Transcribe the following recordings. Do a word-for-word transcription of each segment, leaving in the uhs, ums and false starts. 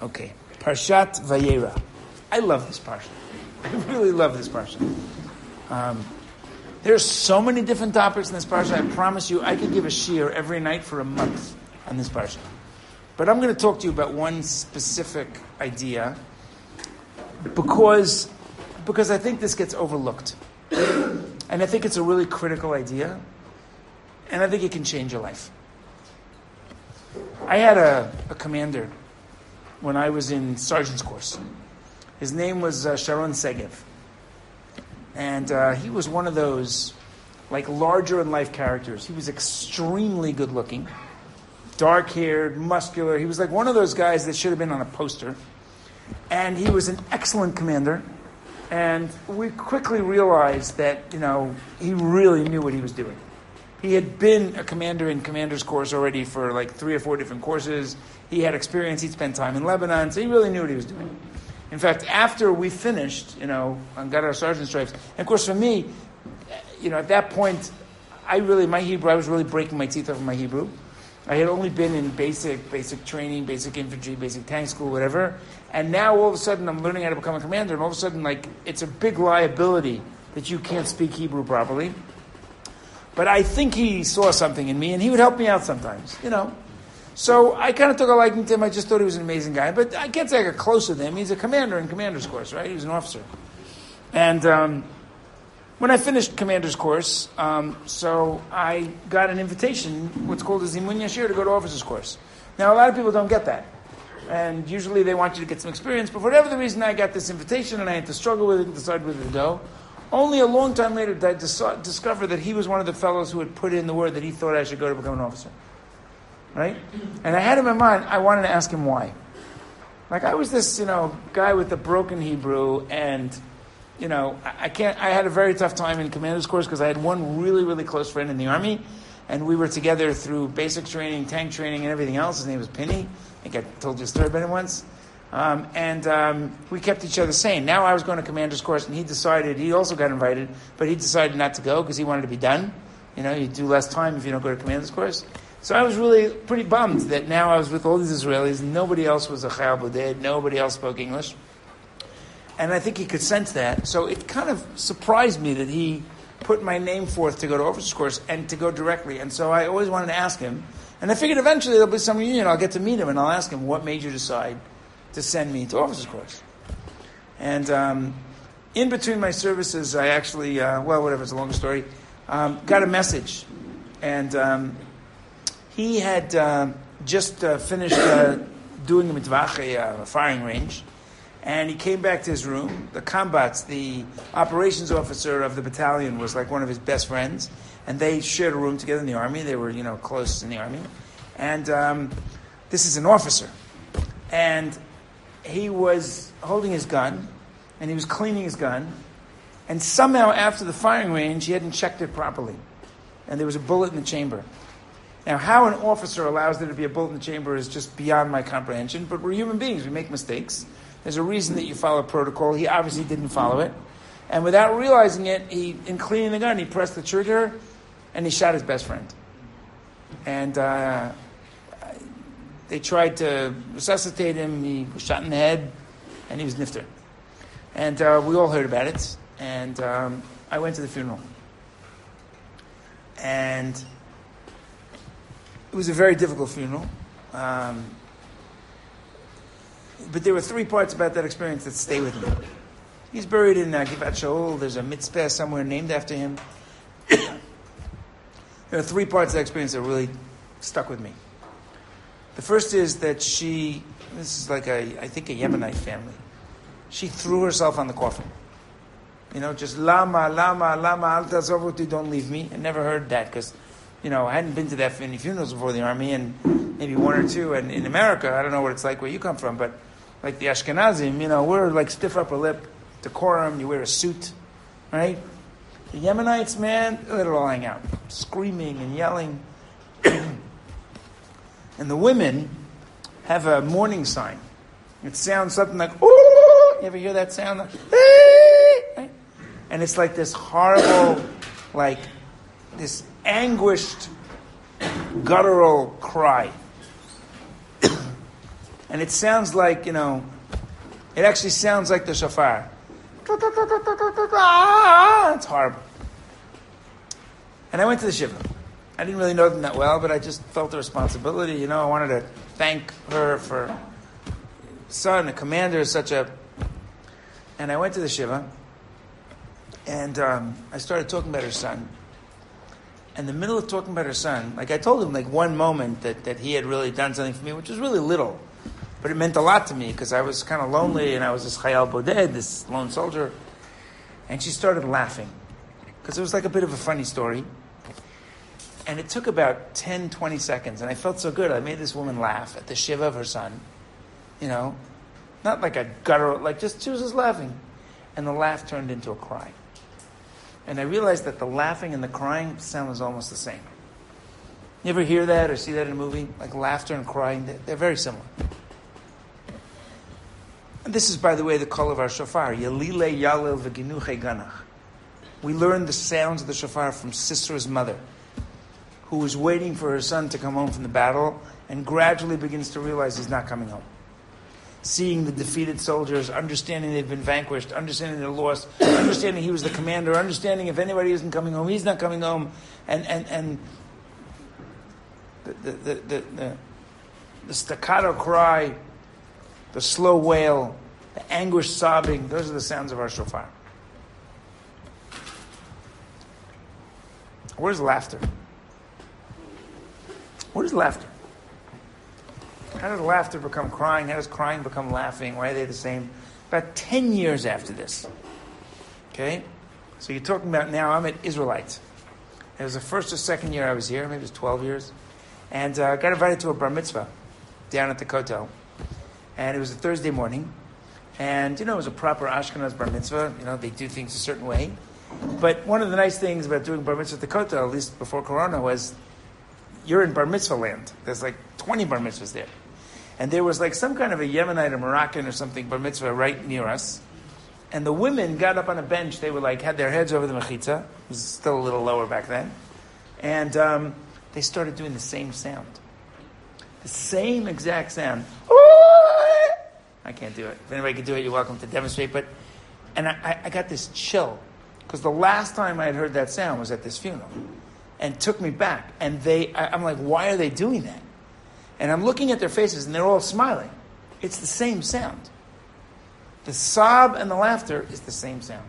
Okay. Parshat Vayera. I love this parsha. I really love this parsha. Um, there's so many different topics in this parsha. I promise you, I could give a shiur every night for a month on this parsha. But I'm going to talk to you about one specific idea because, because I think this gets overlooked. And I think it's a really critical idea. And I think it can change your life. I had a, a commander when I was in sergeant's course. His name was uh, Sharon Segev. And uh, he was one of those, like, larger-in-life characters. He was extremely good-looking, dark-haired, muscular. He was like one of those guys that should have been on a poster. And he was an excellent commander. And we quickly realized that, you know, he really knew what he was doing. He had been a commander in commander's course already for like three or four different courses. He had experience. He'd spent time in Lebanon, so he really knew what he was doing. In fact, after we finished, you know, and got our sergeant stripes, and of course for me, you know, at that point, I really, my Hebrew, I was really breaking my teeth over my Hebrew. I had only been in basic, basic training, basic infantry, basic tank school, whatever. And now all of a sudden I'm learning how to become a commander, and all of a sudden, like, it's a big liability that you can't speak Hebrew properly. But I think he saw something in me, and he would help me out sometimes, you know. So I kind of took a liking to him. I just thought he was an amazing guy. But I can't say I got close with him. He's a commander in commander's course, right? He was an officer. And um, when I finished commander's course, um, so I got an invitation, what's called a Zimun Yashir, to go to officer's course. Now, a lot of people don't get that. And usually they want you to get some experience. But for whatever the reason, I got this invitation, and I had to struggle with it and decide whether to go. Only a long time later did I dis- discover that he was one of the fellows who had put in the word that he thought I should go to become an officer. Right? And I had in my mind, I wanted to ask him why. Like, I was this, you know, guy with the broken Hebrew, and, you know, I, I can't, I had a very tough time in commander's course because I had one really, really close friend in the Army, and we were together through basic training, tank training, and everything else. His name was Penny. I think I told you a story about him once. Um, and um, we kept each other sane. Now I was going to commander's course, and he decided, he also got invited, but he decided not to go because he wanted to be done. You know, you do less time if you don't go to commander's course. So I was really pretty bummed that now I was with all these Israelis, and nobody else was a Chayal Boded, nobody else spoke English. And I think he could sense that. So it kind of surprised me that he put my name forth to go to officer's course and to go directly. And so I always wanted to ask him. And I figured eventually there'll be some reunion. I'll get to meet him, and I'll ask him, what made you decide to send me to officer's course? And um, in between my services, I actually, uh, well, whatever, it's a long story, um, got a message. And um, he had uh, just uh, finished uh, doing a mitvach, a, uh, a firing range, and he came back to his room. The combats, the operations officer of the battalion, was like one of his best friends, and they shared a room together in the Army. They were, you know, close in the Army. And um, this is an officer. And he was holding his gun, and he was cleaning his gun, and somehow after the firing range, he hadn't checked it properly. And there was a bullet in the chamber. Now, how an officer allows there to be a bullet in the chamber is just beyond my comprehension, but we're human beings. We make mistakes. There's a reason that you follow protocol. He obviously didn't follow it. And without realizing it, he, in cleaning the gun, he pressed the trigger, and he shot his best friend. And uh, they tried to resuscitate him. He was shot in the head, and he was nifter. And uh, we all heard about it. And um, I went to the funeral. And it was a very difficult funeral. Um, but there were three parts about that experience that stay with me. He's buried in uh, Givat Shaul. There's a mitzpeh somewhere named after him. There are three parts of that experience that really stuck with me. The first is that she, this is like a, I think a Yemenite family. She threw herself on the coffin. You know, just lama, lama, lama, al tazov oti, don't leave me. I never heard that because, you know, I hadn't been to that many funerals before the Army, and maybe one or two. And in America, I don't know what it's like where you come from, but like the Ashkenazim, you know, we're like stiff upper lip, decorum, you wear a suit, right? The Yemenites, man, let it all hang out. Screaming and yelling. And the women have a mourning sign. It sounds something like, ooh! You ever hear that sound? Like, right? And it's like this horrible, like, this anguished, guttural cry. And it sounds like, you know, it actually sounds like the shofar. It's horrible. And I went to the shiva. I didn't really know them that well, but I just felt the responsibility. You know, I wanted to thank her for son, the commander is such a... And I went to the shiva, and um, I started talking about her son. In the middle of talking about her son, like I told him like one moment that, that he had really done something for me, which was really little. But it meant a lot to me because I was kind of lonely and I was this Chayal Boded, this lone soldier. And she started laughing because it was like a bit of a funny story. And it took about ten, twenty seconds, and I felt so good. I made this woman laugh at the shiva of her son. You know, not like a gutter, like just, she was just laughing. And the laugh turned into a cry. And I realized that the laughing and the crying sound was almost the same. You ever hear that or see that in a movie? Like laughter and crying, they're, they're very similar. And this is, by the way, the call of our shofar. Yalile Yalil v'ginuche ganach. We learned the sounds of the shofar from Sisera's mother, who was waiting for her son to come home from the battle and gradually begins to realize he's not coming home. Seeing the defeated soldiers, understanding they've been vanquished, understanding they're lost, understanding he was the commander, understanding if anybody isn't coming home, he's not coming home, and and and the the the, the, the, the staccato cry, the slow wail, the anguished sobbing, those are the sounds of our shofar. Where's laughter? What is laughter? How does laughter become crying? How does crying become laughing? Why are they the same? About ten years after this. Okay? So you're talking about now, I'm at Israelites. It was the first or second year I was here, maybe it was twelve years. And I uh, got invited to a bar mitzvah down at the Kotel. And it was a Thursday morning. And, you know, it was a proper Ashkenaz bar mitzvah. You know, they do things a certain way. But one of the nice things about doing bar mitzvah at the Kotel, at least before Corona, was you're in bar mitzvah land. There's like twenty bar mitzvahs there. And there was like some kind of a Yemenite or Moroccan or something bar mitzvah right near us. And the women got up on a bench. They were like, had their heads over the mechitza. It was still a little lower back then. And um, they started doing the same sound. The same exact sound. I can't do it. If anybody can do it, you're welcome to demonstrate. But, and I, I got this chill. Because the last time I had heard that sound was at this funeral. And took me back. And they, I, I'm like, why are they doing that? And I'm looking at their faces, and they're all smiling. It's the same sound. The sob and the laughter is the same sound.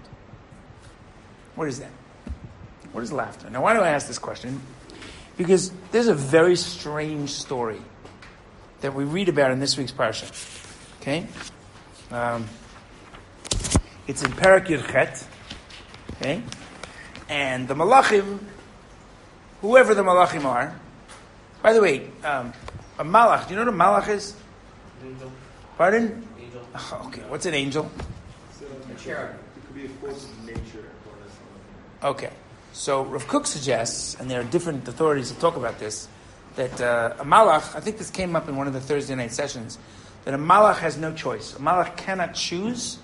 What is that? What is laughter? Now, why do I ask this question? Because there's a very strange story that we read about in this week's parsha. Okay? Um, it's in Parak Yud Chet. Okay? And the Malachim, whoever the Malachim are, by the way, um, a Malach, do you know what a Malach is? Angel. Pardon? Angel. Oh, okay, what's an angel? A cherub. It could be a force of nature. Okay, so Rav Kook suggests, and there are different authorities that talk about this, that uh, a Malach, I think this came up in one of the Thursday night sessions, that a Malach has no choice. A Malach cannot choose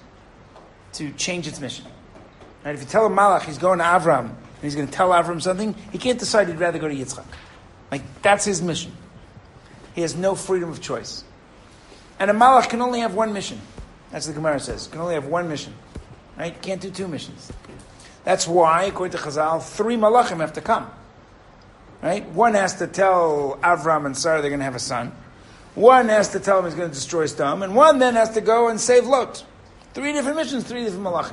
to change its mission. And if you tell a Malach he's going to Avram, and he's going to tell Avram something, he can't decide he'd rather go to Yitzchak. Like, that's his mission. He has no freedom of choice. And a Malach can only have one mission. That's what the Gemara says. Can only have one mission. Right? Can't do two missions. That's why, according to Chazal, three Malachim have to come. Right? One has to tell Avram and Sarah they're going to have a son. One has to tell him he's going to destroy Sodom. And one then has to go and save Lot. Three different missions, three different Malachim.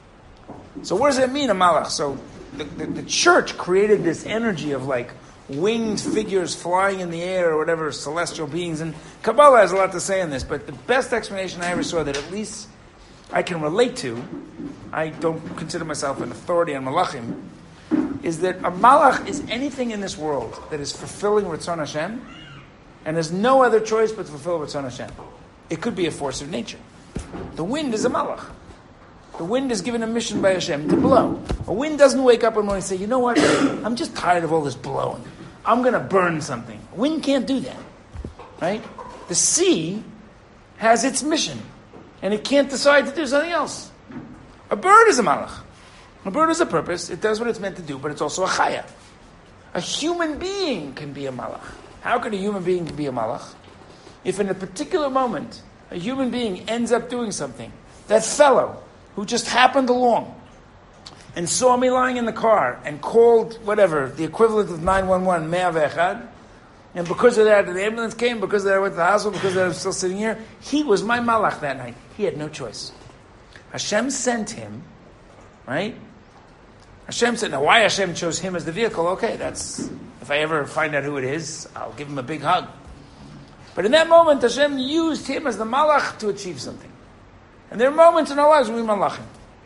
So what does that mean, a Malach? So the, the, the church created this energy of like winged figures flying in the air or whatever, celestial beings. And Kabbalah has a lot to say on this, but the best explanation I ever saw that at least I can relate to, I don't consider myself an authority on Malachim, is that a Malach is anything in this world that is fulfilling Ratzon Hashem, and there's no other choice but to fulfill Ratzon Hashem. It could be a force of nature. The wind is a Malach. The wind is given a mission by Hashem to blow. A wind doesn't wake up one morning and say, you know what, I'm just tired of all this blowing. I'm going to burn something. Wind can't do that. Right? The sea has its mission. And it can't decide to do something else. A bird is a malach. A bird has a purpose. It does what it's meant to do, but it's also a chaya. A human being can be a malach. How can a human being be a malach? if in a particular moment a human being ends up doing something, that fellow who just happened along and saw me lying in the car and called whatever, the equivalent of nine one one, Mea Ve'echad, and because of that, the ambulance came, because of that I went to the hospital, because of that I'm still sitting here, he was my malach that night. He had no choice. Hashem sent him, right? Hashem said, now why Hashem chose him as the vehicle? Okay, that's, if I ever find out who it is, I'll give him a big hug. But in that moment, Hashem used him as the malach to achieve something. And there are moments in our lives when we malachim.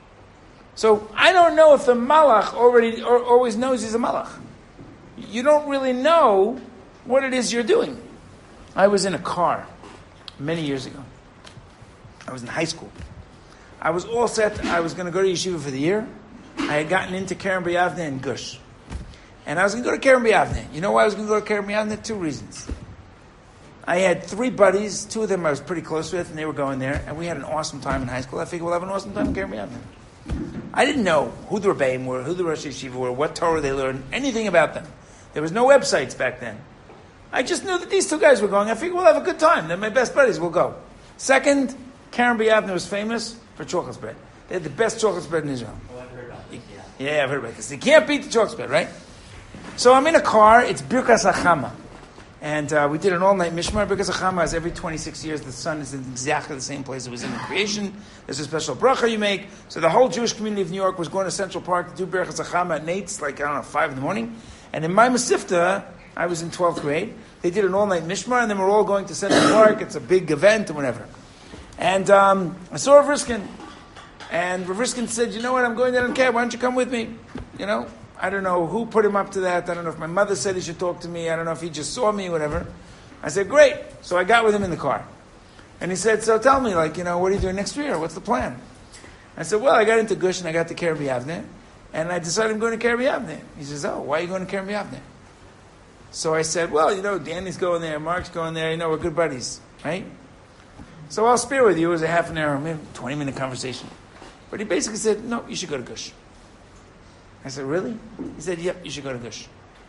So I don't know if the malach already or always knows he's a malach. You don't really know what it is you're doing. I was in a car many years ago. I was in high school. I was all set. I was going to go to yeshiva for the year. I had gotten into Keren B'Yavneh and Gush. And I was going to go to Keren B'Yavneh. You know why I was going to go to Keren B'Yavneh? Two reasons. I had three buddies. Two of them I was pretty close with, and they were going there. And we had an awesome time in high school. I figured we'll have an awesome time in Keren B'Yavneh. I didn't know who the Rebbeim were, who the Rosh Yeshiva were, what Torah they learned, anything about them. There was no websites back then. I just knew that these two guys were going. I figured we'll have a good time. They're my best buddies. We'll go. Second, Keren B'Yavneh was famous for chocolate spread. They had the best chocolate spread in Israel. Oh, I've heard about this, yeah. Yeah, I've heard about this. You can't beat the chocolate spread, right? So I'm in a car. It's Birkas Hachama. And uh, we did an all-night mishmar. Birkas Hachama is every twenty-six years. The sun is in exactly the same place it was in the creation. There's a special bracha you make. So the whole Jewish community of New York was going to Central Park to do Birkas Hachama at Nate's, like, I don't know, five in the morning. And in my Masifta, I was in twelfth grade. They did an all-night mishmar, and then we're all going to Central Park. It's a big event or whatever. And um, I saw Rav Riskin. And Rav Riskin said, you know what, I'm going down in cab. Why don't you come with me? You know, I don't know who put him up to that. I don't know if my mother said he should talk to me. I don't know if he just saw me, whatever. I said, great. So I got with him in the car. And he said, so tell me, like, you know, what are you doing next year? What's the plan? I said, well, I got into Gush and I got to Keren B'Yavneh. And I decided I'm going to Keren B'Yavneh. He says, oh, why are you going to Keren B'Yavneh? So I said, well, you know, Danny's going there, Mark's going there, you know, we're good buddies, right? So I'll spare with you. It was a half an hour, maybe twenty-minute conversation. But he basically said, no, you should go to Gush. I said, really? He said, yep, you should go to Gush.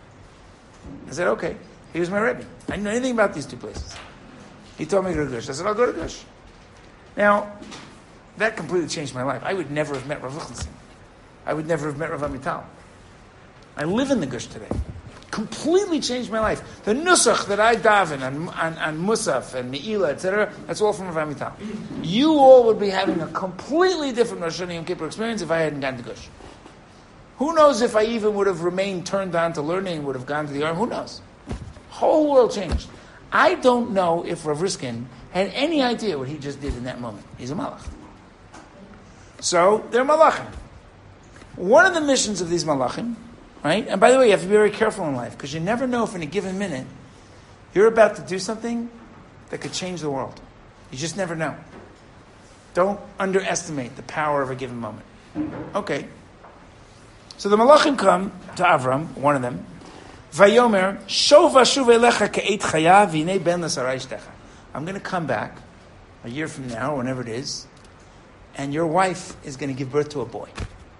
I said, okay. He was my Rebbe. I didn't know anything about these two places. He told me to go to Gush. I said, I'll go to Gush. Now, that completely changed my life. I would never have met Rav Lichtenstein. I would never have met Rav Amital. I live in the Gush today. Completely changed my life. The nusach that I daven on, on, on Musaf and Me'ilah, et cetera, that's all from Rav Amital. You all would be having a completely different Rosh Hashanah Yom Kippur experience if I hadn't gone to Gush. Who knows if I even would have remained turned on to learning, would have gone to the arm? Who knows? Whole world changed. I don't know if Rav Riskin had any idea what he just did in that moment. He's a malach. So, they're malachim. One of the missions of these malachim, right? And by the way, you have to be very careful in life, because you never know if in a given minute you're about to do something that could change the world. You just never know. Don't underestimate the power of a given moment. Okay. So the malachim come to Avram, one of them, Vayomer, Shova shuv elecha ke'et chaya v'inei ben l'sarai shtecha. I'm going to come back a year from now, whenever it is, and your wife is going to give birth to a boy.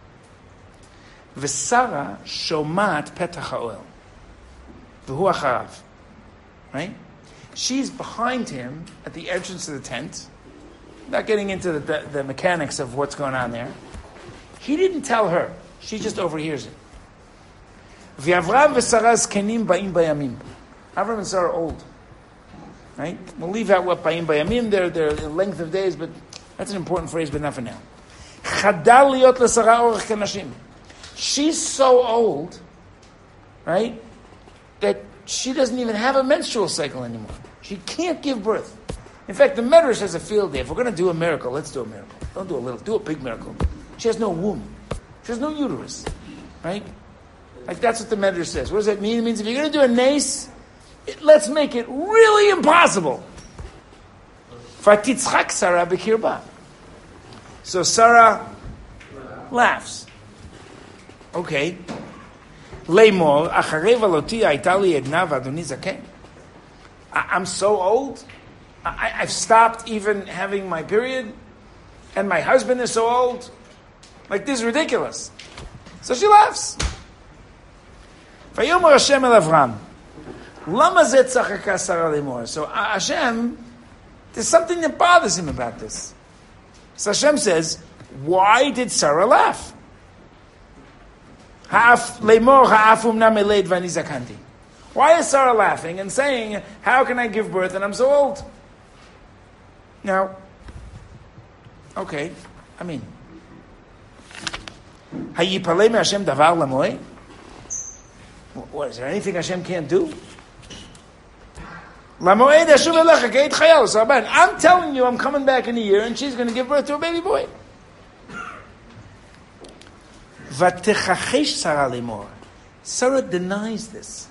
V'sara shomat petach ha'oel. V'hu acharav. Right? She's behind him at the entrance to the tent. Not getting into the, the, the mechanics of what's going on there. He didn't tell her. She just overhears it. V'Avram v'Sara zkenim ba'im bayamim. Avram and Sarah are old. Right? We'll leave out what ba'im bayamim, they're, they're in length of days, but that's an important phrase, but not for now. Chadal liot l'Sara orach kanashim. She's so old, right, that she doesn't even have a menstrual cycle anymore. She can't give birth. In fact, the Medrash has a field day. If we're going to do a miracle, let's do a miracle. Don't do a little, do a big miracle. She has no womb. She has no uterus, right? Like, that's what the Medrash says. What does that mean? It means if you're going to do a nace, it, let's make it really impossible. Fatitzchak Sarah b'kirba. So Sarah laughs. Okay. Leimor, acharei valoti hayta li edna v'adoni zaken. I'm so old. I, I've stopped even having my period, and my husband is so old. Like, this is ridiculous. So she laughs. Vayomer Hashem el Avram, Lama zeh tzachaka Sarah lemor. So Hashem, there's something that bothers him about this. So Hashem says, why did Sarah laugh? Ha'af lemor ha'afum na meled v'ani zakanti. Why is Sarah laughing and saying, how can I give birth and I'm so old? Now, okay, I mean, Hayipalei me Hashem davar lamoy? What, is there anything Hashem can't do? Lamoed Hashem elecha keit chayal. So I'm telling you, I'm coming back in a year and she's going to give birth to a baby boy. Vatechachesh Sarah lemor. Sarah denies this.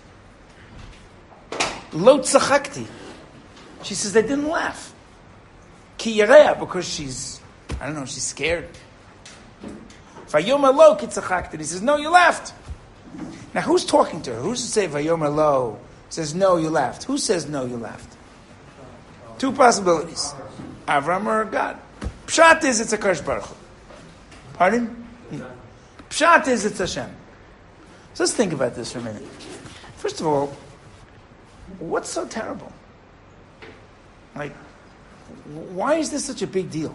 Lo tzachakti. She says, they didn't laugh. Ki yareya, because she's, I don't know, she's scared. Vayomer lo ki tzachakti. He says, no, you laughed. Now, who's talking to her? Who's to say Vayomer lo? Says, no, you laughed. Who says, no, you laughed? Two possibilities. Avram or God. Pshat is it's a Kadosh Baruch Hu. Pardon? Pshat is it's Hashem. So let's think about this for a minute. First of all, what's so terrible? Like, why is this such a big deal?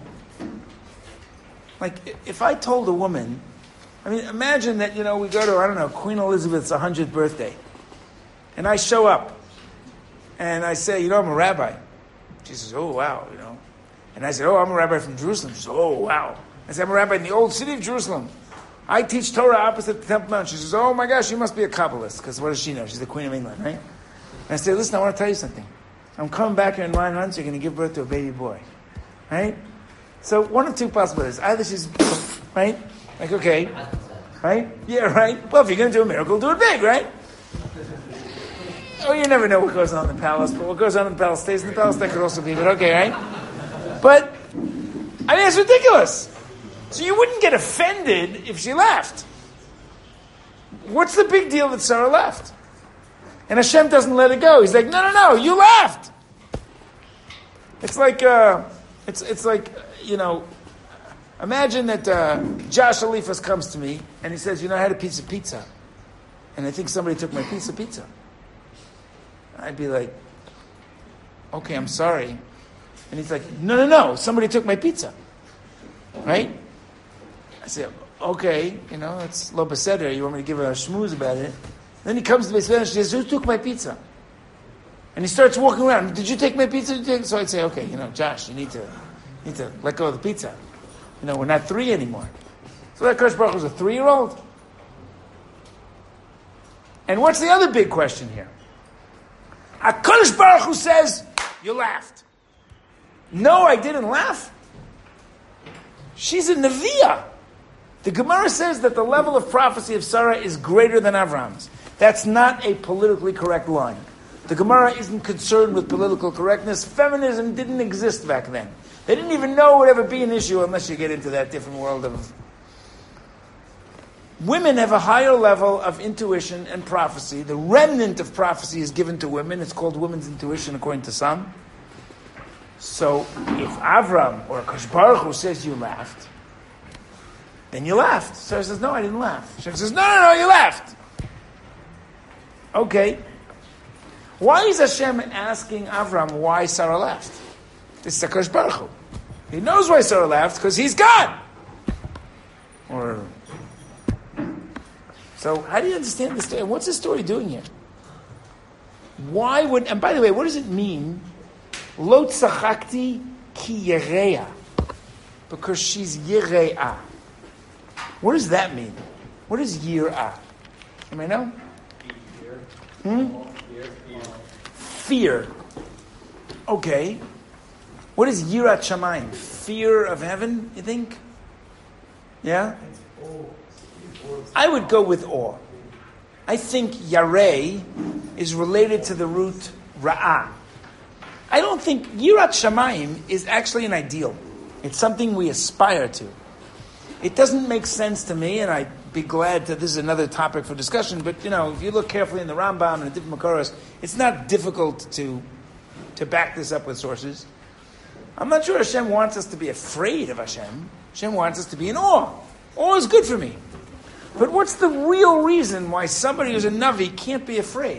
Like, if I told a woman, I mean, imagine that, you know, we go to, I don't know, Queen Elizabeth's one hundredth birthday, and I show up, and I say, you know, I'm a rabbi. She says, oh, wow, you know. And I said, oh, I'm a rabbi from Jerusalem. She says, oh, wow. I said, I'm a rabbi in the old city of Jerusalem. I teach Torah opposite the Temple Mount. She says, oh, my gosh, you must be a Kabbalist, because what does she know? She's the Queen of England, right? And I say, listen, I want to tell you something. I'm coming back here in nine months, you're going to give birth to a baby boy. Right? So one of two possibilities. Either she's, right? Like, okay. Right? Yeah, right? Well, if you're going to do a miracle, do it big, right? Oh, you never know what goes on in the palace, but what goes on in the palace stays in the palace. That could also be, but okay, right? But, I mean, it's ridiculous. So you wouldn't get offended if she laughed. What's the big deal that Sarah laughed? And Hashem doesn't let it go. He's like, no, no, no, you laughed. It's like, uh, it's it's like, you know, imagine that uh, Josh Alifas comes to me and he says, you know, I had a piece of pizza. And I think somebody took my piece of pizza. I'd be like, okay, I'm sorry. And he's like, no, no, no, somebody took my pizza. Right? I say, okay, you know, it's lo beseder. You want me to give a schmooze about it? Then he comes to me and says, who took my pizza? And he starts walking around. Did you take my pizza? Did you take? So I'd say, okay, you know, Josh, you need to, need to let go of the pizza. You know, we're not three anymore. So that Kadosh Baruch Hu was a three-year-old. And what's the other big question here? HaKadosh Baruch Hu says, you laughed. No, I didn't laugh. She's a Neviah. The Gemara says that the level of prophecy of Sarah is greater than Avram's. That's not a politically correct line. The Gemara isn't concerned with political correctness. Feminism didn't exist back then. They didn't even know it would ever be an issue unless you get into that different world of... Women have a higher level of intuition and prophecy. The remnant of prophecy is given to women. It's called women's intuition according to some. So if Avram or Kadosh Baruch Hu says you laughed, then you laughed. Sarah says, no, I didn't laugh. Hashem says, no, no, no, you laughed. Okay. Why is Hashem asking Avram why Sarah laughed? This is HaKadosh Baruch Hu. He knows why Sarah laughed, because he's God. Or... So how do you understand this story? What's this story doing here? Why would... And by the way, what does it mean? Lo tzachakti ki yereya. Because she's yireah. What does that mean? What is yirah? Anybody know? Hmm? Fear. Okay. What is yirat shamayim? Fear of heaven, you think? Yeah? I would go with awe. I think yareh is related to the root ra'ah. I don't think yirat shamayim is actually an ideal. It's something we aspire to. It doesn't make sense to me, and I'd be glad that this is another topic for discussion, but, you know, if you look carefully in the Rambam and the different Makoros, it's not difficult to, to back this up with sources. I'm not sure Hashem wants us to be afraid of Hashem. Hashem wants us to be in awe. Awe is good for me. But what's the real reason why somebody who's a Navi can't be afraid?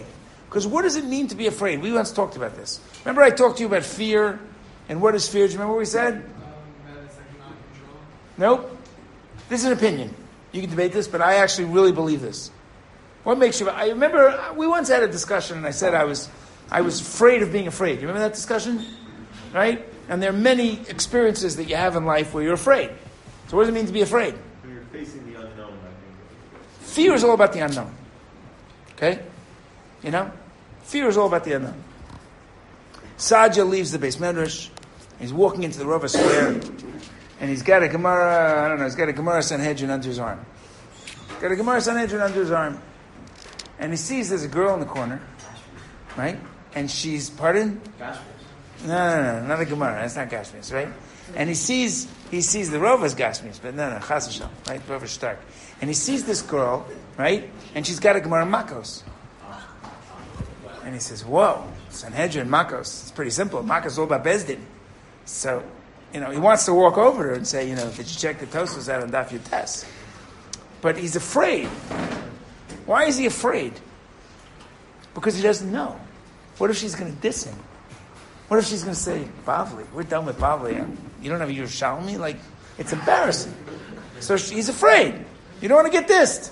Because what does it mean to be afraid? We once talked about this. Remember I talked to you about fear, and what is fear? Do you remember what we said? Um, that it's like not control. Nope. This is an opinion. You can debate this, but I actually really believe this. What makes you... I remember we once had a discussion, and I said I was, I was afraid of being afraid. You remember that discussion? Right? And there are many experiences that you have in life where you're afraid. So what does it mean to be afraid? When you're facing the unknown, I think. Fear is all about the unknown. Okay? You know? Fear is all about the unknown. Sadia leaves the Beis Medrash. He's walking into the Rova Square. And he's got a Gemara, I don't know, he's got a Gemara Sanhedrin under his arm. He's got a Gemara Sanhedrin under his arm. And he sees there's a girl in the corner. Right? And she's, pardon? Gashmias. No, no, no, not a Gemara. That's not Gashmias, right? And he sees, he sees the Rova's Gashmias, but no, no, Chas Hashem, right? Rova's Stark. And he sees this girl, right? And she's got a Gemara Makos. And he says, whoa, Sanhedrin, Makos. It's pretty simple. Makos is all about Bezdin. So, you know, he wants to walk over to her and say, you know, did you check the Tosfos out on Daf Yutes? But he's afraid. Why is he afraid? Because he doesn't know. What if she's going to diss him? What if she's going to say, Bavli, we're done with Bavli. You don't have a Yerushalmi? Like, it's embarrassing. So he's afraid. You don't want to get dissed.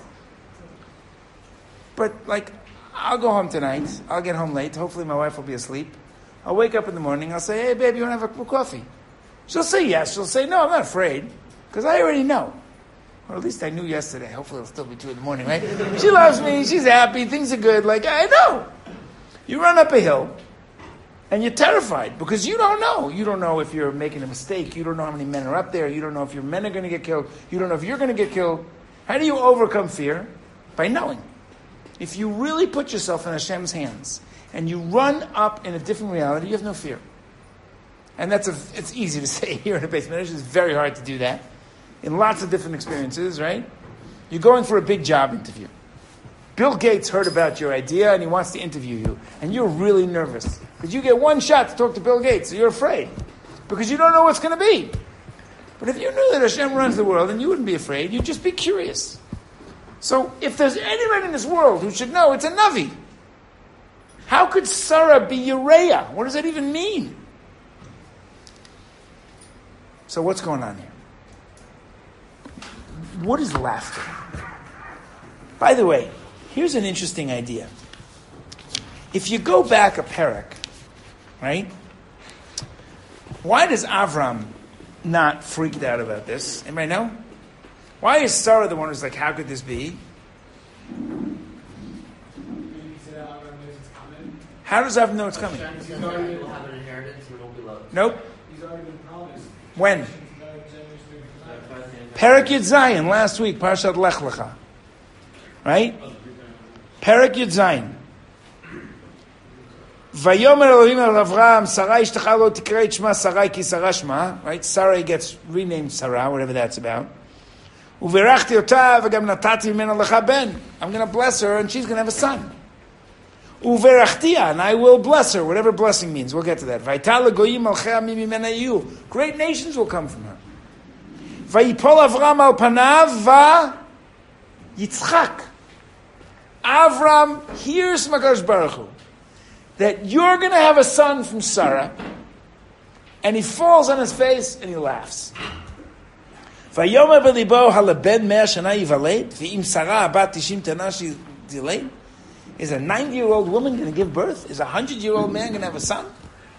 But, like, I'll go home tonight. I'll get home late. Hopefully my wife will be asleep. I'll wake up in the morning. I'll say, hey, babe, you want to have a cup of coffee? She'll say yes. She'll say, no, I'm not afraid. Because I already know. Or at least I knew yesterday. Hopefully it'll still be two in the morning, right? She loves me. She's happy. Things are good. Like, I know. You run up a hill, and you're terrified because you don't know. You don't know if you're making a mistake. You don't know how many men are up there. You don't know if your men are going to get killed. You don't know if you're going to get killed. How do you overcome fear? By knowing. If you really put yourself in Hashem's hands and you run up in a different reality, you have no fear. And that's a, it's easy to say here in a basement. It's very hard to do that in lots of different experiences, right? You're going for a big job interview. Bill Gates heard about your idea and he wants to interview you. And you're really nervous. Because you get one shot to talk to Bill Gates, so you're afraid. Because you don't know what's going to be. But if you knew that Hashem runs the world, then you wouldn't be afraid. You'd just be curious. So if there's anyone in this world who should know, it's a Navi. How could Sarah be Uriah? What does that even mean? So what's going on here? What is laughter? By the way, here's an interesting idea. If you go back a parak, right? Why does Avram not freaked out about this? Anybody know? Why is Sarah the one who's like, how could this be? How does Avram know it's coming? He's already will have an inheritance and will be loved. Nope. He's already been promised. When? Parak Yud Zayin, last week, Parshat Lech Lecha. Right? Parak Yud Zayin. Vayomer Elohim el Avraham, Sarai ishtecha lo tikrei et shma Sarai ki Sarah shma. Right? Sarai gets renamed Sarah, whatever that's about. Uverachti ota v'gam natati mimena lecha ben. I'm going to bless her and she's going to have a son. Uverachtia, and I will bless her, whatever blessing means. We'll get to that. Vaytal goyim alchea mimena yu. Great nations will come from her. Vayipol Avram al panav va Yitzchak. Avram hears from HaKadosh Baruch Hu that you're going to have a son from Sarah, and he falls on his face and he laughs. Vayomer b'libo haleben mea shana yivaled v'im Sarah bat tishim tana she delayed. Is a ninety-year-old woman going to give birth? Is a hundred-year-old man going to have a son?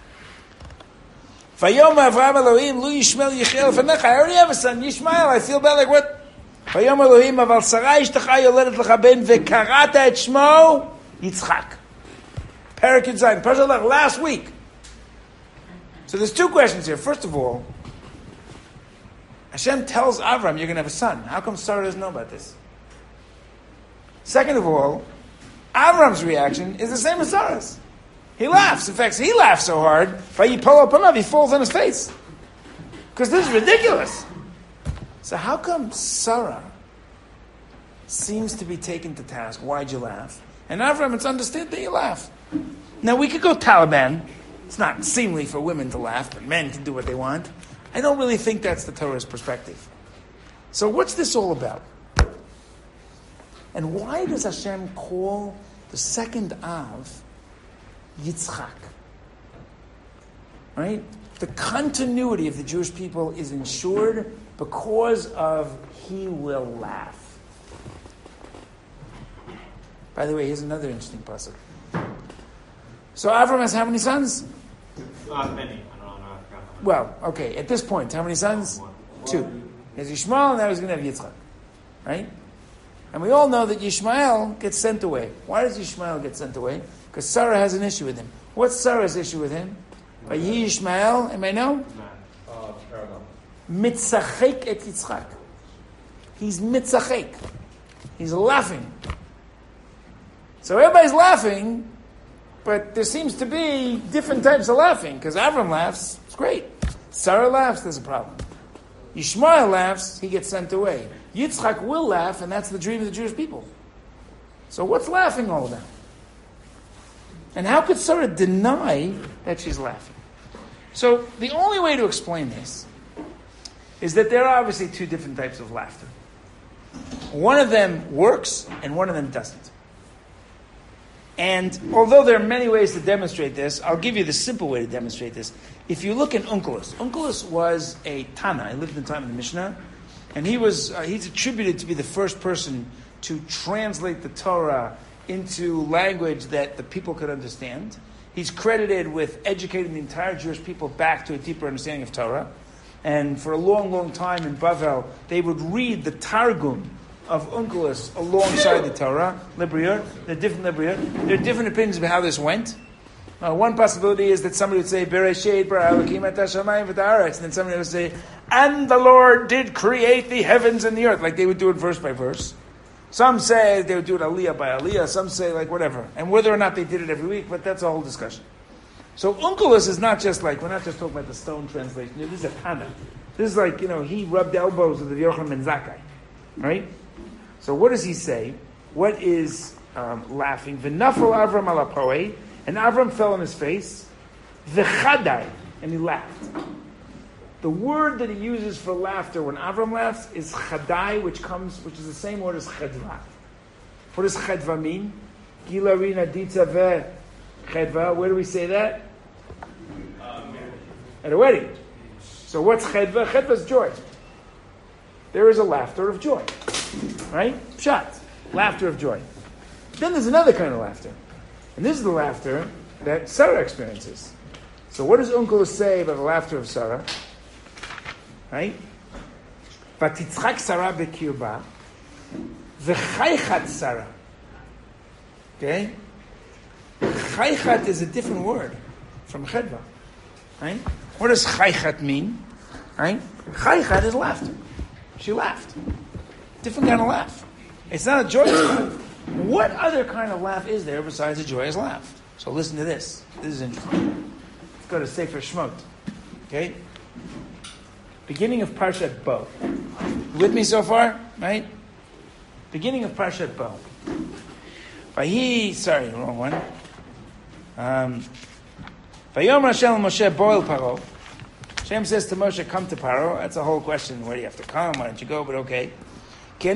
Vayomer Avram Elohim lu yishmel yichel v'necha. I already have a son, Yishmael. I feel bad. Like what? Vayomer Elohim aval Sarai ishtecha yoledet lecha ben v'karata et shmo Yitzchak. Parak Yud Zayin. Parshat last week. So there's two questions here. First of all, Hashem tells Avram you're going to have a son. How come Sarah doesn't know about this? Second of all, Avram's reaction is the same as Sarah's. He laughs. In fact, he laughs so hard, he falls on his face. Because this is ridiculous. So how come Sarah seems to be taken to task? Why'd you laugh? And Avram, it's understood that you laugh. Now, we could go Taliban. It's not seemly for women to laugh, but men can do what they want. I don't really think that's the Torah's perspective. So what's this all about? And why does Hashem call the second Av Yitzchak. Right? The continuity of the Jewish people is ensured because of he will laugh. By the way, here's another interesting pasuk. So Avram has how many sons? Not many. I don't know. Well, okay, at this point, how many sons? Two. He has Yishmael, and now he's going to have Yitzchak. Right? And we all know that Yishmael gets sent away. Why does Yishmael get sent away? Because Sarah has an issue with him. What's Sarah's issue with him? Vayi Yishmael, anybody know? Mitzachek et Yitzchak. He's mitzachek. He's laughing. So everybody's laughing, but there seems to be different types of laughing, because Avram laughs, it's great. Sarah laughs, there's a problem. Yishmael laughs, he gets sent away. Yitzchak will laugh, and that's the dream of the Jewish people. So what's laughing all about? And how could Sarah deny that she's laughing? So the only way to explain this is that there are obviously two different types of laughter. One of them works, and one of them doesn't. And although there are many ways to demonstrate this, I'll give you the simple way to demonstrate this. If you look at Onkelos, Onkelos was a Tana. He lived in the time of the Mishnah. And he was uh, he's attributed to be the first person to translate the Torah into language that the people could understand. He's credited with educating the entire Jewish people back to a deeper understanding of Torah. And for a long, long time in Bavel, they would read the Targum of Onkelos alongside the Torah, Libriur. There are different Libriur. There are different opinions about how this went. Uh, one possibility is that somebody would say, Bereshit bara Elokim et hashamayim v'haaretz, and then somebody would say, and the Lord did create the heavens and the earth. Like they would do it verse by verse. Some say they would do it aliyah by aliyah. Some say like whatever. And whether or not they did it every week, but that's a whole discussion. So Onkelos is not just like, we're not just talking about the stone translation. This is a Tana. This is like, you know, he rubbed elbows with the Yochanan ben Zakkai. Right? So what does he say? What is um, laughing? V'nafal Avram ala poei, and Avram fell on his face. V'chadai, and he laughed. The word that he uses for laughter when Avram laughs is chadai, which comes, which is the same word as chedva. What does chedva mean? Gilarina ditza ve chedva. Where do we say that? Um, At a wedding. So what's chedva? Chedva is joy. There is a laughter of joy. Right? Pshat. Laughter of joy. Then there's another kind of laughter. And this is the laughter that Sarah experiences. So what does Onkelos say about the laughter of Sarah? Right? Vatitzchak Sarah bekirba, v'chaychat Sarah. Okay? Chaychat is a different word from chedva. Right? What does chaychat mean? Right? Chaychat is laughter. She laughed. Different kind of laugh. It's not a joyous laugh. What other kind of laugh is there besides a joyous laugh? So listen to this. This is interesting. Let's go to Sefer Shemot. Okay? Beginning of Parshat Bo. You with me so far? Right? Beginning of Parshat Bo. Vayi, sorry, wrong one. Um, Vayom Hashem Moshe Bo el Paro. Hashem says to Moshe, come to Paro. That's a whole question. Where do you have to come? Why don't you go? But okay. Right?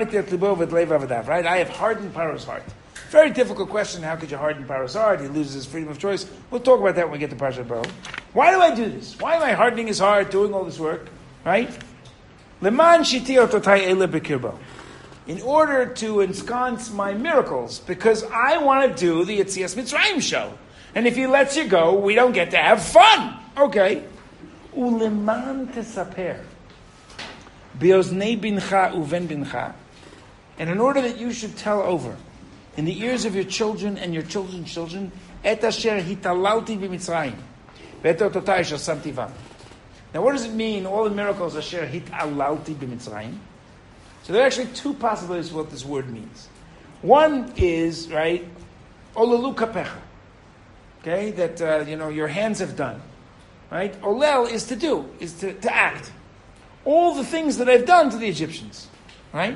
I have hardened Paro's heart. Very difficult question. How could you harden Paro's heart? He loses his freedom of choice. We'll talk about that when we get to Parshat Bo. Why do I do this? Why am I hardening his heart, doing all this work? Right? Leman shiti ototai ele bekirbo. In order to ensconce my miracles, because I want to do the Yetzias Mitzrayim show. And if he lets you go, we don't get to have fun. Okay. Uleman tesaper. Beoznei bincha uven bincha. And in order that you should tell over, in the ears of your children and your children's children, et asher hitalalti b'Mitzrayim, ve'et ototai shel samti vam. Now, what does it mean? All the miracles asher hitalalti b'Mitzrayim. So there are actually two possibilities of what this word means. One is right, olalu kapecha. Okay, that uh, you know your hands have done. Right, olel is to do, is to, to act. All the things that I've done to the Egyptians. Right.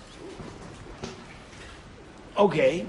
Okay,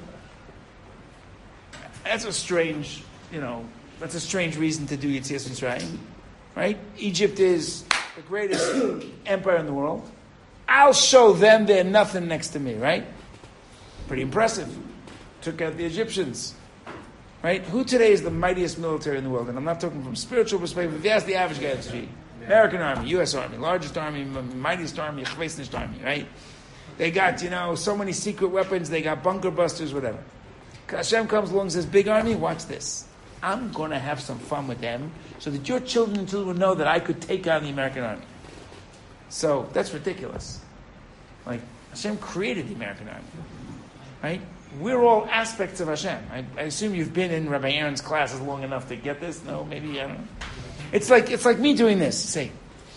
that's a strange, you know, that's a strange reason to do Yetzias Mitzrayim, right? Egypt is the greatest empire in the world. I'll show them they're nothing next to me, right? Pretty impressive. Took out the Egyptians. Right? Who today is the mightiest military in the world? And I'm not talking from a spiritual perspective. If you ask the average guy on the street, American Army, U S Army, largest army, mightiest army, greatest army, right? They got, you know, so many secret weapons. They got bunker busters, whatever. Hashem comes along and says, big army, watch this. I'm going to have some fun with them so that your children and children will know that I could take on the American army. So that's ridiculous. Like, Hashem created the American army, right? We're all aspects of Hashem. I, I assume you've been in Rabbi Aaron's classes long enough to get this. No, maybe, I don't know. It's like, it's like me doing this. Say,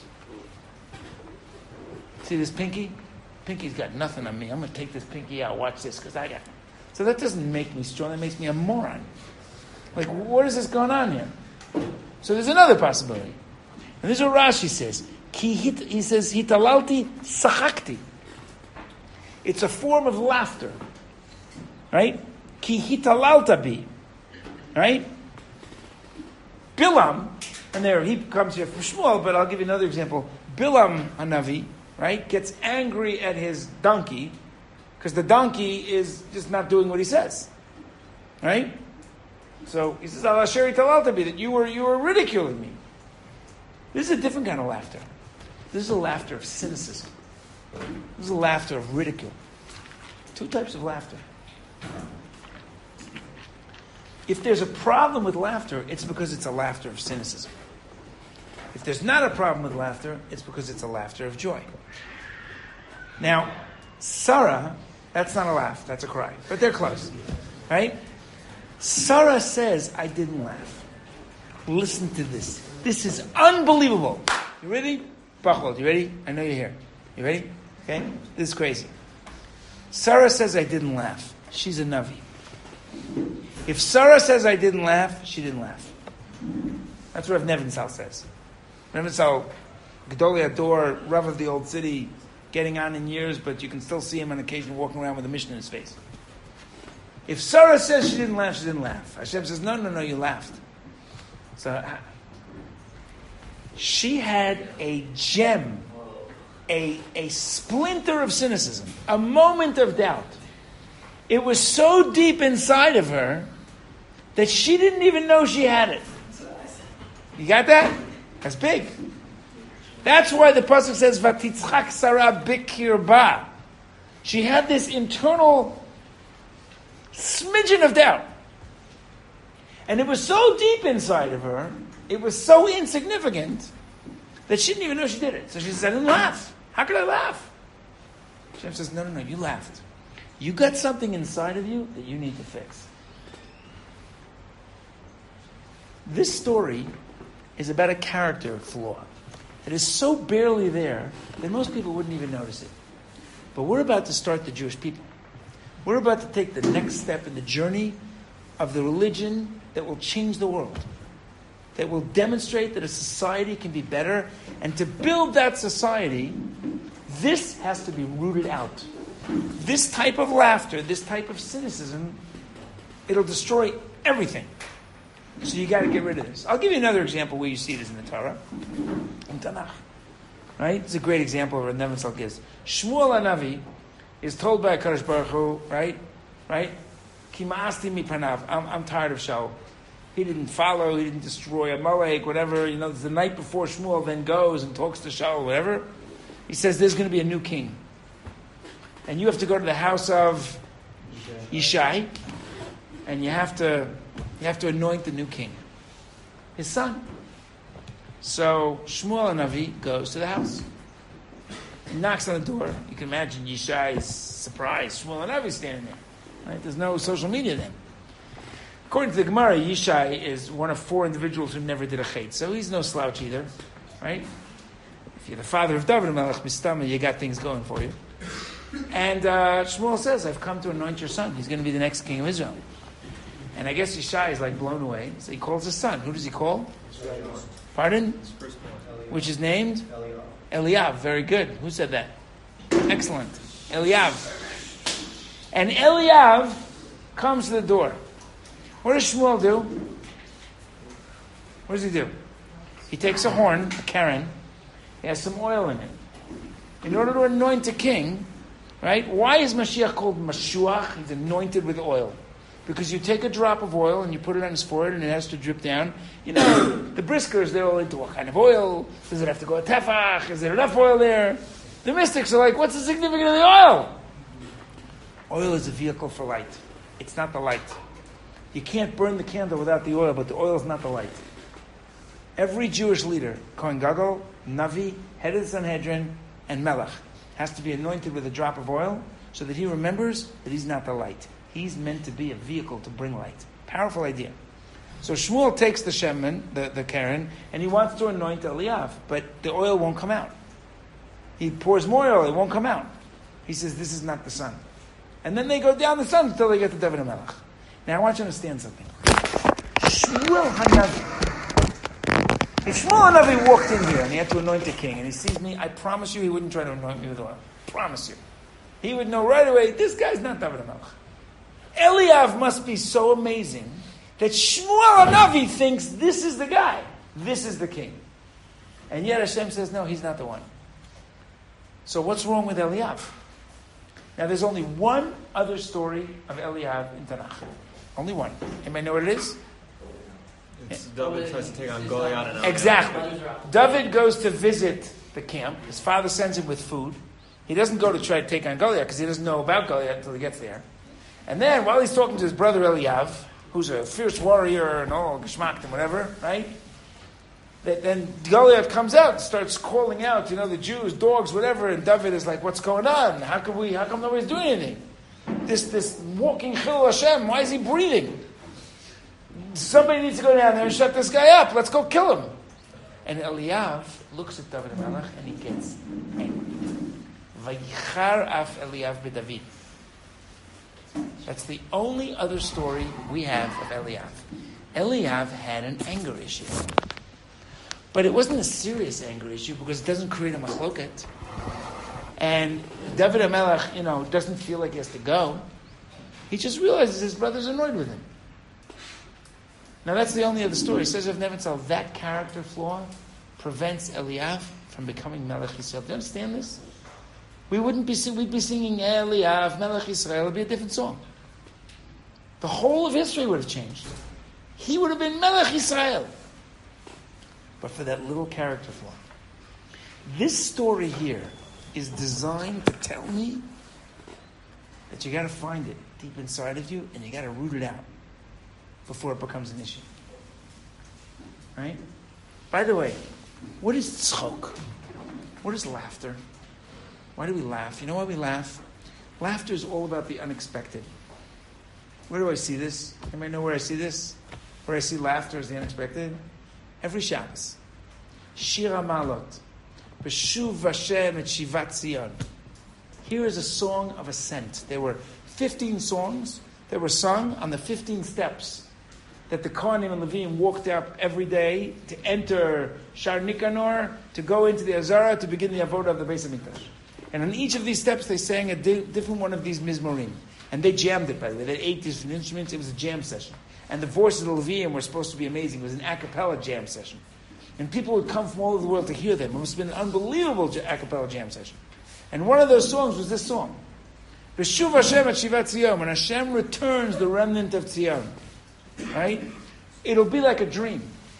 see this pinky? Pinky's got nothing on me. I'm going to take this pinky out. Watch this, because I got... So that doesn't make me strong. That makes me a moron. Like, what is this going on here? So there's another possibility. And this is what Rashi says. Ki hit, he says, hitalalti sachakti. It's a form of laughter. Right? Ki hitalalta bi. Right? Bilam, and there he comes here from Shmuel, but I'll give you another example. Bilam Hanavi, right, gets angry at his donkey because the donkey is just not doing what he says. Right? So he says, Al Asheri Talalta bi, that you were you were ridiculing me. This is a different kind of laughter. This is a laughter of cynicism. This is a laughter of ridicule. Two types of laughter. If there's a problem with laughter, it's because it's a laughter of cynicism. If there's not a problem with laughter, it's because it's a laughter of joy. Now, Sarah, that's not a laugh, that's a cry. But they're close. Right? Sarah says, I didn't laugh. Listen to this. This is unbelievable. You ready? Bachol, you ready? I know you're here. You ready? Okay? This is crazy. Sarah says, I didn't laugh. She's a Navi. If Sarah says, I didn't laugh, she didn't laugh. That's what Rav Nevinsal says. Rav Nevinsal, Gedolei Ador, Rav of the old city, getting on in years, but you can still see him on occasion walking around with a mission in his face. If Sarah says she didn't laugh, she didn't laugh. Hashem says, no, no, no, you laughed. So she had a gem, a, a splinter of cynicism, a moment of doubt. It was so deep inside of her that she didn't even know she had it. You got that? That's big. That's why the pasuk says, "Vatitzchak Sarah bikirba." She had this internal smidgen of doubt. And it was so deep inside of her, it was so insignificant, that she didn't even know she did it. So she said, I didn't laugh. How could I laugh? Hashem says, no, no, no, you laughed. You got something inside of you that you need to fix. This story is about a character flaw that is so barely there that most people wouldn't even notice it. But we're about to start the Jewish people. We're about to take the next step in the journey of the religion that will change the world, that will demonstrate that a society can be better. And to build that society, this has to be rooted out. This type of laughter, this type of cynicism, it'll destroy everything. So you got to get rid of this. I'll give you another example where you see this in the Torah, in Tanakh. Right? It's a great example of what Nevinsal gives. Shmuel HaNavi is told by HaKadosh Baruch Hu, right? Right? Kima'asti mi panav. I'm, I'm tired of Shaul. He didn't follow, he didn't destroy Amalek, whatever. You know, it's the night before Shmuel then goes and talks to Shaul, whatever. He says, there's going to be a new king. And you have to go to the house of Yishai, and you have to you have to anoint the new king, his son. So Shmuel HaNavi goes to the house. He knocks on the door. You can imagine Yishai's surprise. Shmuel HaNavi standing there. Right? There's no social media then. According to the Gemara, Yishai is one of four individuals who never did a chet. So he's no slouch either. Right? If you're the father of David Melech Mistama, you got things going for you. And uh, Shmuel says, I've come to anoint your son. He's going to be the next king of Israel. And I guess Yishai is like blown away. So he calls his son. Who does he call? Pardon? Which is named? Eliav. Very good. Who said that? Excellent. Eliav. And Eliav comes to the door. What does Shmuel do? What does he do? He takes a horn, a keren. He has some oil in it. In order to anoint a king, right? Why is Mashiach called Mashuach? He's anointed with oil. Because you take a drop of oil and you put it on his forehead and it has to drip down. You know, the briskers, they're all into what kind of oil? Does it have to go a tefach? Is there enough oil there? The mystics are like, what's the significance of the oil? Oil is a vehicle for light. It's not the light. You can't burn the candle without the oil, but the oil is not the light. Every Jewish leader, Kohen Gadol, Navi, head of the Sanhedrin, and Melech, has to be anointed with a drop of oil so that he remembers that he's not the light. He's meant to be a vehicle to bring light. Powerful idea. So Shmuel takes the shemen, the, the Karen, and he wants to anoint Eliav, but the oil won't come out. He pours more oil, it won't come out. He says, this is not the sun. And then they go down the sun until they get to David HaMelech. Now I want you to understand something. Shmuel HaNavi. If Shmuel HaNavi walked in here and he had to anoint a king and he sees me, I promise you he wouldn't try to anoint me with oil. Promise you. He would know right away, this guy's not David HaMelech. Eliav must be so amazing that Shmuel HaNavi thinks this is the guy. This is the king. And yet Hashem says, no, he's not the one. So what's wrong with Eliav? Now there's only one other story of Eliav in Tanakh. Only one. Anybody know what it is? It's David tries to take on Goliath and Eliav. Exactly. David goes to visit the camp. His father sends him with food. He doesn't go to try to take on Goliath because he doesn't know about Goliath until he gets there. And then while he's talking to his brother Eliav, who's a fierce warrior and all geschmacked and whatever, right? Then Goliath comes out and starts calling out, you know, the Jews, dogs, whatever, and David is like, what's going on? How come we, how come nobody's doing anything? This this walking Chil Hashem, why is he breathing? Somebody needs to go down there and shut this guy up. Let's go kill him. And Eliav looks at David HaMelech and he gets angry. Vayichar af Eliav b'David. That's the only other story we have of Eliav. Eliav had an anger issue. But it wasn't a serious anger issue because it doesn't create a machloket. And David HaMelech, you know, doesn't feel like he has to go. He just realizes his brother's annoyed with him. Now that's the only other story. It says of Nevitzal, that character flaw prevents Eliav from becoming Melech Yisrael. Do you understand this? We wouldn't be we'd be singing Eliav, Melech Yisrael. It would be a different song. The whole of history would have changed. He would have been Melech Yisrael. But for that little character flaw. This story here is designed to tell me that you got to find it deep inside of you and you got to root it out before it becomes an issue. Right? By the way, what is tzchok? What is laughter? Why do we laugh? You know why we laugh? Laughter is all about the unexpected. Where do I see this? Anybody know where I see this? Where I see laughter is the unexpected? Every Shabbos. Shir HaMalot. B'shuv Hashem et Shivat Zion. Here is a song of ascent. There were fifteen songs that were sung on the fifteen steps that the Kohanim and Levim walked up every day to enter Shar Nikanor, to go into the Azara, to begin the Avodah of the Beis HaMikdash. And on each of these steps, they sang a di- different one of these mizmorim. And they jammed it, by the way. They had eight different instruments. It was a jam session. And the voices of the Levim were supposed to be amazing. It was an a cappella jam session. And people would come from all over the world to hear them. It must have been an unbelievable a cappella jam session. And one of those songs was this song. B'shuv Hashem et Shivat Zion. When Hashem returns the remnant of Zion. Right? It'll be like a dream.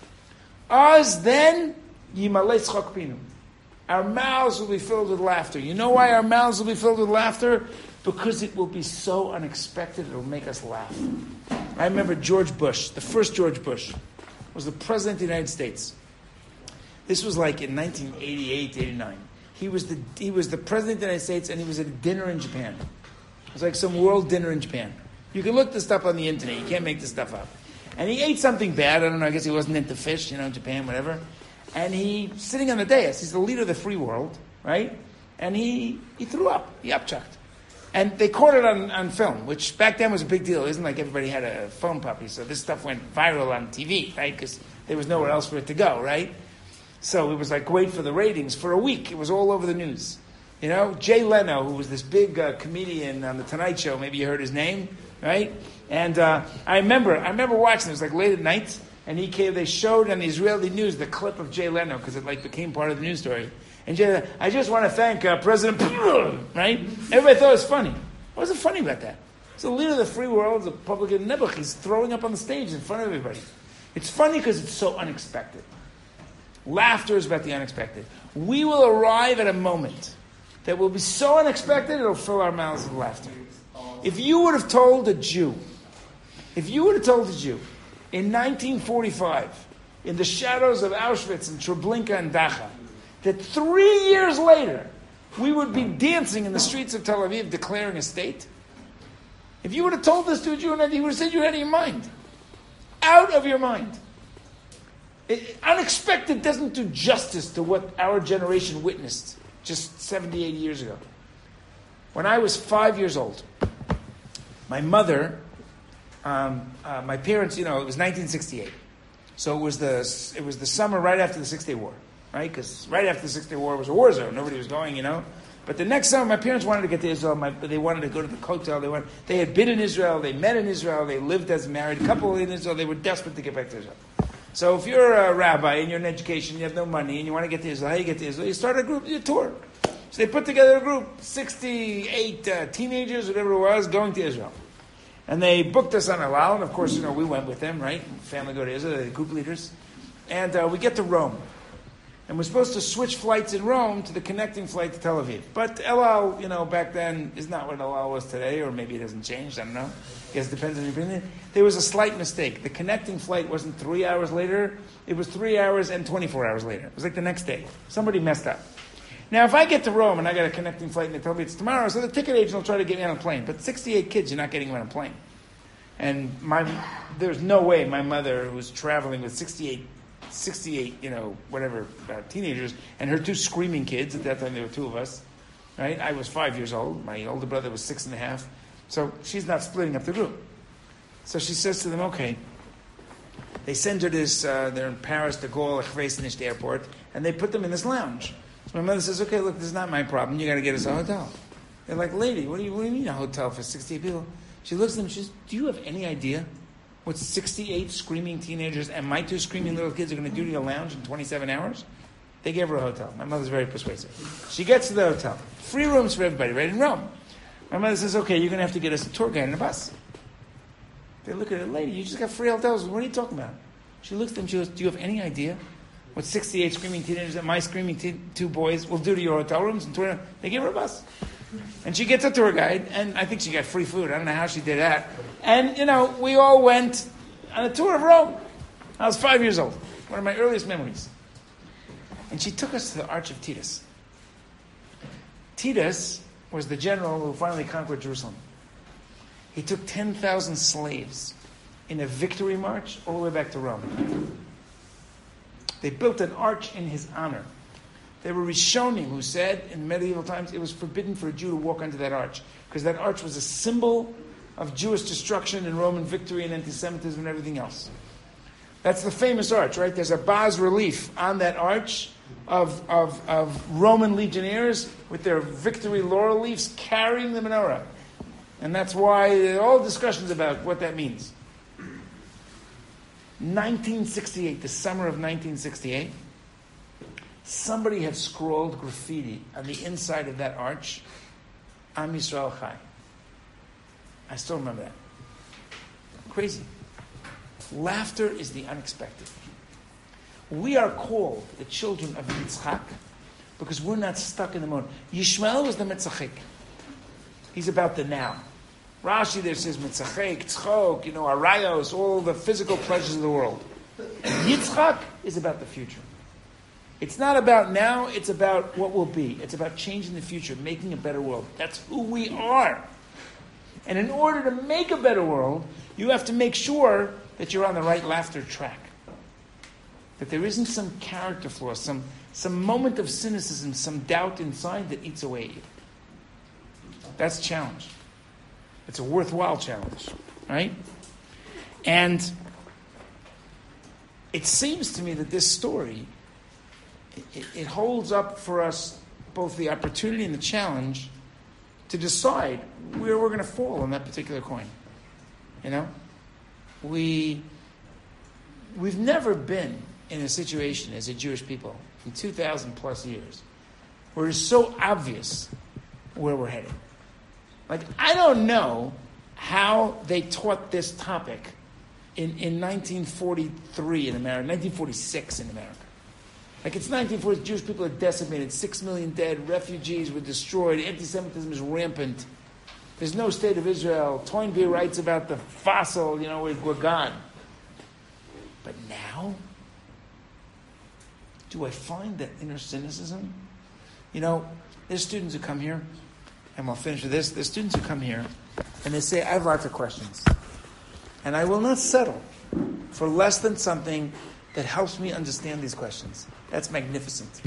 Oz then, yimalei tzchok pinu. Our mouths will be filled with laughter. You know why our mouths will be filled with laughter? Because it will be so unexpected, it will make us laugh. I remember George Bush, the first George Bush, was the President of the United States. This was like in nineteen eighty-eight, eighty-nine. He was the he was the President of the United States, and he was at a dinner in Japan. It was like some world dinner in Japan. You can look this stuff on the internet. You can't make this stuff up. And he ate something bad. I don't know. I guess he wasn't into fish, you know, Japan, whatever. And he, sitting on the dais, he's the leader of the free world, right? And he he threw up. He upchucked. And they caught it on, on film, which back then was a big deal. It isn't like everybody had a phone puppy, so this stuff went viral on T V, right? Because there was nowhere else for it to go, right? So it was like great for the ratings. For a week, it was all over the news. You know, Jay Leno, who was this big uh, comedian on the Tonight Show, maybe you heard his name, right? And uh, I remember, I remember watching. It was like late at night, and he came. They showed on the Israeli news the clip of Jay Leno because it like became part of the news story. And Jay, I just want to thank uh, President, right? Everybody thought it was funny. What was it funny about that? So the leader of the free world, the Republican Nebuch, he's throwing up on the stage in front of everybody. It's funny because it's so unexpected. Laughter is about the unexpected. We will arrive at a moment that will be so unexpected it'll fill our mouths with laughter. If you would have told a Jew, if you would have told a Jew in nineteen forty-five, in the shadows of Auschwitz and Treblinka and Dachau, that three years later we would be dancing in the streets of Tel Aviv declaring a state, if you would have told this to a Jew, he would have said you're out of your mind. Out of your mind. It, unexpected doesn't do justice to what our generation witnessed just seventy, eighty years ago. When I was five years old, my mother, um, uh, my parents, you know, it was nineteen sixty-eight. So it was the it was the summer right after the Six Day War, right? Because right after the Six Day War was a war zone. Nobody was going, you know. But the next summer, my parents wanted to get to Israel. My, they wanted to go to the hotel. They wanted, They had been in Israel. They met in Israel. They lived as a married couple in Israel. They were desperate to get back to Israel. So if you're a rabbi and you're in education, you have no money, and you want to get to Israel, how do you get to Israel? You start a group, you tour. So they put together a group, sixty-eight uh, teenagers, whatever it was, going to Israel. And they booked us on El Al, and of course, you know, we went with them, right? Family go to Israel, the group leaders. And uh, we get to Rome. And we're supposed to switch flights in Rome to the connecting flight to Tel Aviv. But El Al, you know, back then is not what El Al was today, or maybe it hasn't changed, I don't know. I guess it depends on your opinion. There was a slight mistake. The connecting flight wasn't three hours later. It was three hours and twenty-four hours later. It was like the next day. Somebody messed up. Now, if I get to Rome and I got a connecting flight and they tell me it's tomorrow, so the ticket agent will try to get me on a plane. But sixty-eight kids, you're not getting them on a plane. And my, there's no way my mother, who's traveling with sixty-eight, sixty-eight, you know, whatever, uh, teenagers, and her two screaming kids, at that time there were two of us, right? I was five years old. My older brother was six and a half. So she's not splitting up the group. So she says to them, okay. They send her this, uh, they're in Paris, de Gaulle, Chveisnicht airport, and they put them in this lounge. So my mother says, okay, look, this is not my problem. You got to get us a hotel. They're like, lady, what do you, what do you mean a hotel for sixty-eight people? She looks at them, she says, do you have any idea what sixty-eight screaming teenagers and my two screaming little kids are going to do to your lounge in twenty-seven hours? They gave her a hotel. My mother's very persuasive. She gets to the hotel. Free rooms for everybody, right in Rome. My mother says, okay, you're going to have to get us a tour guide and a bus. They look at her, lady, you just got free hotels. What are you talking about? She looks at them, she goes, do you have any idea what sixty-eight screaming teenagers and my screaming te- two boys will do to your hotel rooms? And tour- they give her a bus. And she gets a tour guide, and I think she got free food. I don't know how she did that. And, you know, we all went on a tour of Rome. I was five years old. One of my earliest memories. And she took us to the Arch of Titus. Titus was the general who finally conquered Jerusalem. He took ten thousand slaves in a victory march all the way back to Rome. They built an arch in his honor. There were Rishonim who said in medieval times it was forbidden for a Jew to walk under that arch because that arch was a symbol of Jewish destruction and Roman victory and anti-Semitism and everything else. That's the famous arch, right? There's a bas relief on that arch of, of, of Roman legionnaires with their victory laurel leaves carrying the menorah. And that's why there are all discussions about what that means. nineteen sixty-eight, the summer of nineteen sixty-eight, somebody had scrawled graffiti on the inside of that arch, Am Yisrael Chai. I still remember that. Crazy. Laughter is the unexpected. We are called the children of Yitzchak because we're not stuck in the moment. Yishmael was the Metzachik. He's about the now. Rashi there says Metzachik, Tzchok, you know, Arayos, all the physical pleasures of the world. Yitzchak is about the future. It's not about now, it's about what will be. It's about changing the future, making a better world. That's who we are. And in order to make a better world, you have to make sure that you're on the right laughter track. That there isn't some character flaw, some, some moment of cynicism, some doubt inside that eats away at you. That's a challenge. It's a worthwhile challenge, right? And it seems to me that this story, it, it holds up for us both the opportunity and the challenge to decide where we're going to fall on that particular coin. You know? We, we've never been in a situation as a Jewish people in two thousand plus years where it's so obvious where we're headed. Like, I don't know how they taught this topic in, in nineteen forty-three in America, nineteen forty-six in America. Like it's nineteen forty, Jewish people are decimated, six million dead, refugees were destroyed, anti-Semitism is rampant. There's no state of Israel. Toynbee writes about the fossil, you know, we're, we're gone. But now, do I find that inner cynicism? You know, there's students who come here, and we'll finish with this. There's students who come here, and they say, I have lots of questions. And I will not settle for less than something that helps me understand these questions. That's magnificent.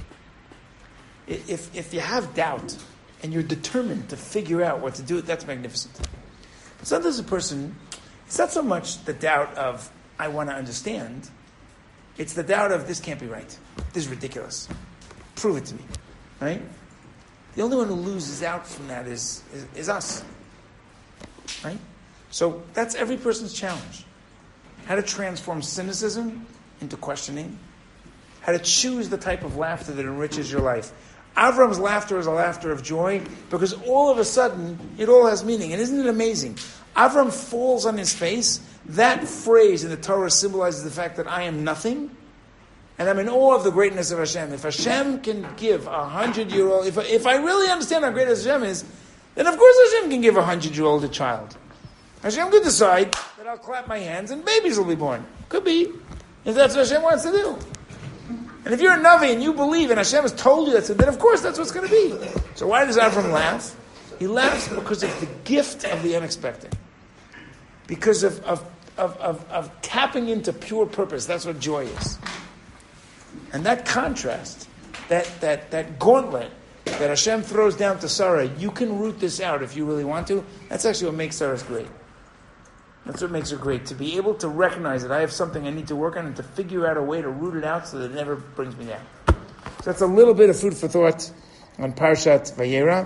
If, if you have doubt, and you're determined to figure out what to do, that's magnificent. Sometimes a person, it's not so much the doubt of, I want to understand, it's the doubt of, this can't be right. This is ridiculous. Prove it to me. Right? The only one who loses out from that is, is, is us. Right? So that's every person's challenge. How to transform cynicism into questioning. How to choose the type of laughter that enriches your life. Avram's laughter is a laughter of joy because all of a sudden it all has meaning. And isn't it amazing? Avram falls on his face. That phrase in the Torah symbolizes the fact that I am nothing and I'm in awe of the greatness of Hashem. If Hashem can give a hundred-year-old, if, if I really understand how great Hashem is, then of course Hashem can give a hundred-year-old a child. Hashem could decide that I'll clap my hands and babies will be born. Could be, if that's what Hashem wants to do. And if you're a Navi and you believe and Hashem has told you that, then of course that's what's going to be. So why does Avram laugh? He laughs because of the gift of the unexpected. Because of, of, of, of, of tapping into pure purpose. That's what joy is. And that contrast, that, that, that gauntlet that Hashem throws down to Sarah, you can root this out if you really want to. That's actually what makes Sarah great. That's what makes her great. To be able to recognize that I have something I need to work on and to figure out a way to root it out so that it never brings me down. So that's a little bit of food for thought on Parshat Vayera.